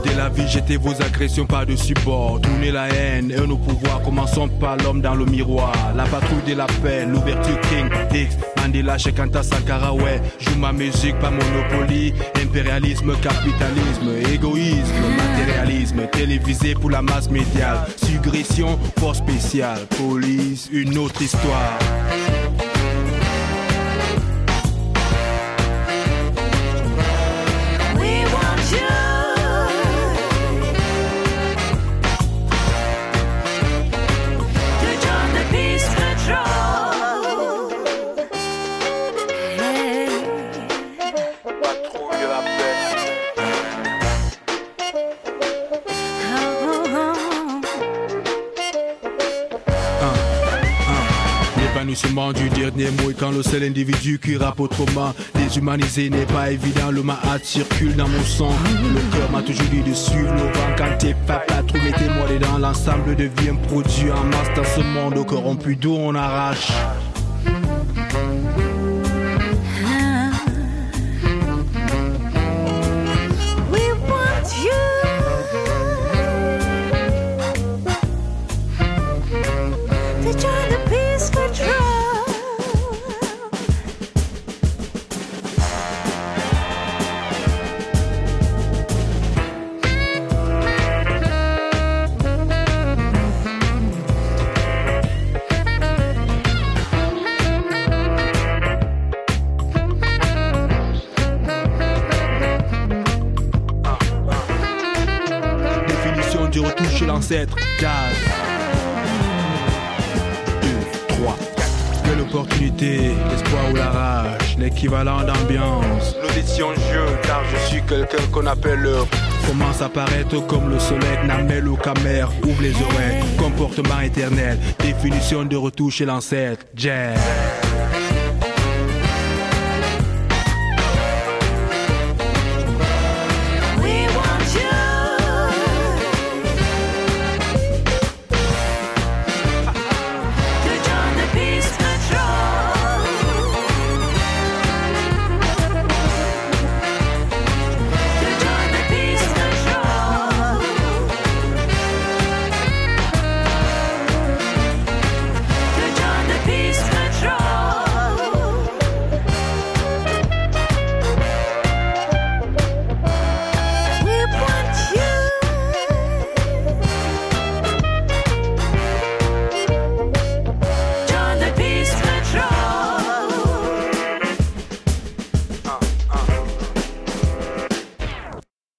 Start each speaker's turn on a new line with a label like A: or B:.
A: de la vie, jetez vos agressions par dessus bord. Tournez la haine et nos pouvoirs, commençons par l'homme dans le miroir. La patrouille de la paix, l'ouverture King X, Mandela, Shekanta, Sankara, ouais. Joue ma musique, pas Monopoly. Impérialisme, capitalisme, égoïsme, matérialisme. Télévisé pour la masse médiale. Suggestion, force spéciale. Police, une autre histoire. Du dernier mot et quand le seul individu qui rappe autrement. Déshumanisé n'est pas évident, le mahat circule dans mon sang. Le cœur m'a toujours dit de suivre le vent. Quand t'es pas trop, mettez-moi dedans. L'ensemble devient un produit en masse dans ce monde corrompu d'où on arrache. Du retour chez l'ancêtre, jazz. 2, 3, 4. Que l'opportunité, l'espoir ou la rage, l'équivalent d'ambiance. L'audition jeu, car je suis quelqu'un qu'on appelle l'heure. Commence à paraître comme le soleil, Namel ou Camer, ouvre les oreilles. Comportement éternel, définition de retour chez l'ancêtre, jazz.